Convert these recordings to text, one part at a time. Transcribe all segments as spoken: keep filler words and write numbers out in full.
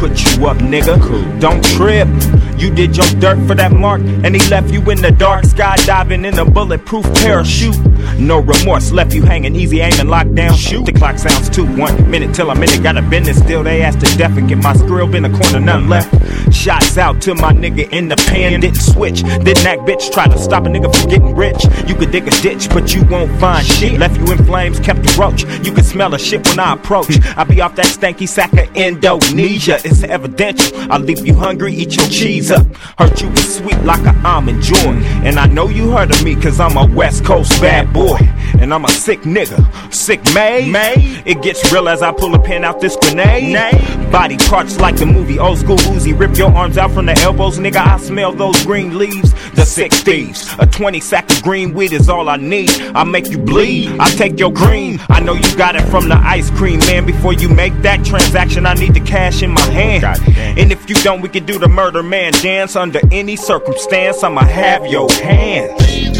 put you up, nigga. Don't trip. You did your dirt for that mark, and he left you in the dark, skydiving in a bulletproof parachute. No remorse, left you hanging, easy aiming, locked down. Shoot. The clock sounds two, one minute till I'm in it. Got a business still, they asked to death and get my skrill in the corner, none left. Shots out to my nigga in the pan, didn't switch. Didn't act bitch, try to stop a nigga from getting rich. You could dig a ditch, but you won't find shit. Left you in flames, kept the roach. You can smell the shit when I approach. I be off that stanky sack of Indonesia. It's evidential, I leave you hungry, eat your cheese up. Hurt you with sweet like an almond joy. And I know you heard of me, cause I'm a West Coast bad boy. And I'm a sick nigga, sick May. May. It gets real as I pull a pin out this grenade. Nay. Body parts like the movie Old School Uzi. Rip your arms out from the elbows, nigga, I smell those green leaves. The six thieves, a twenty sack of green weed is all I need. I make you bleed, I take your green. I know you got it from the ice cream, man. Before you make that transaction, I need the cash in my hand. And if you don't, we can do the murder man dance. Under any circumstance, I'ma have your hands.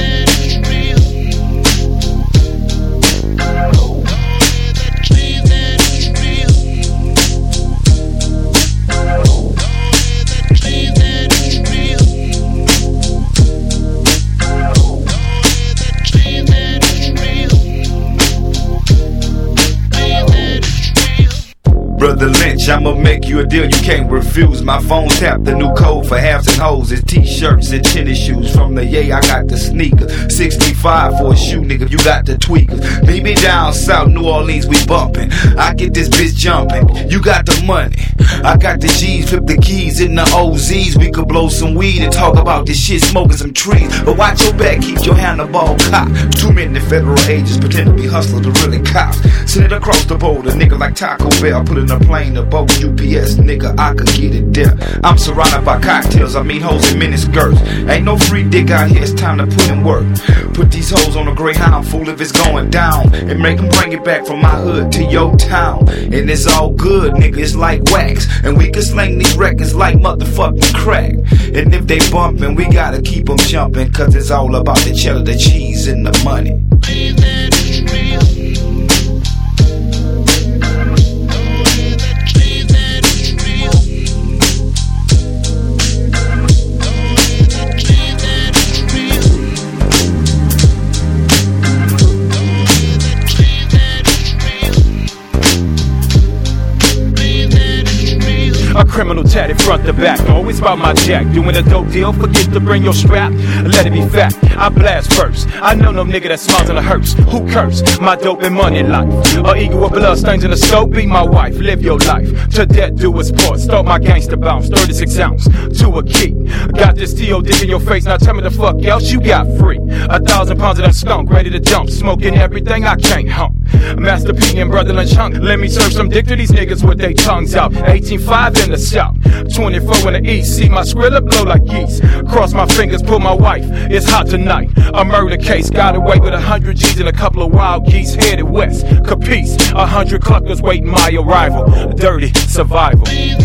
Brother Lynch, I'ma make you a deal you can't refuse. My phone tapped the new code for halves and hoes. It's t-shirts and tennis shoes. From the yay, I got the sneaker. sixty-five for a shoe, nigga, you got the tweakers. Meet me down south, New Orleans, we bumpin'. I get this bitch jumpin', you got the money. I got the G's, flip the keys in the O Z's. We could blow some weed and talk about this shit, smoking some trees. But watch your back, keep your hand on ball cocked. Too many federal agents pretend to be hustlers, but really cops. Send it across the border, nigga like Taco Bell. Put in a plane, a boat, U P S, nigga, I could get it there. I'm surrounded by cocktails, I mean hoes in mini skirts. Ain't no free dick out here, it's time to put in work. Put these hoes on a Greyhound, fool, if it's going down. And make them bring it back from my hood to your town. And it's all good, nigga, it's like wax. And we can slang these records like motherfucking crack. And if they bumpin', we gotta keep them jumpin'. Cause it's all about the cheddar, the cheese, and the money. A criminal tatted front to back, always about my jack. Doing a dope deal, forget to bring your strap. Let it be fact, I blast first. I know no nigga that smiles in a hearse. Who curse? My dope and money life. A eagle with blood stains in the scope. Be my wife, live your life. To death do its part. Start my gangster bounce, thirty-six ounce to a key. Got this T O dick in your face, now tell me the fuck else you got free. A thousand pounds of that skunk, ready to jump. Smoking everything I can't hump. Master P and Brother Lunch Hunk. Let me serve some dick to these niggas with their tongues out. eighteen five in the south, twenty-four in the east. See my skrilla blow like geese. Cross my fingers, pull my wife. It's hot tonight. A murder case got away with a hundred G's and a couple of wild geese headed west. Capiche? A hundred cluckers waiting my arrival. Dirty survival.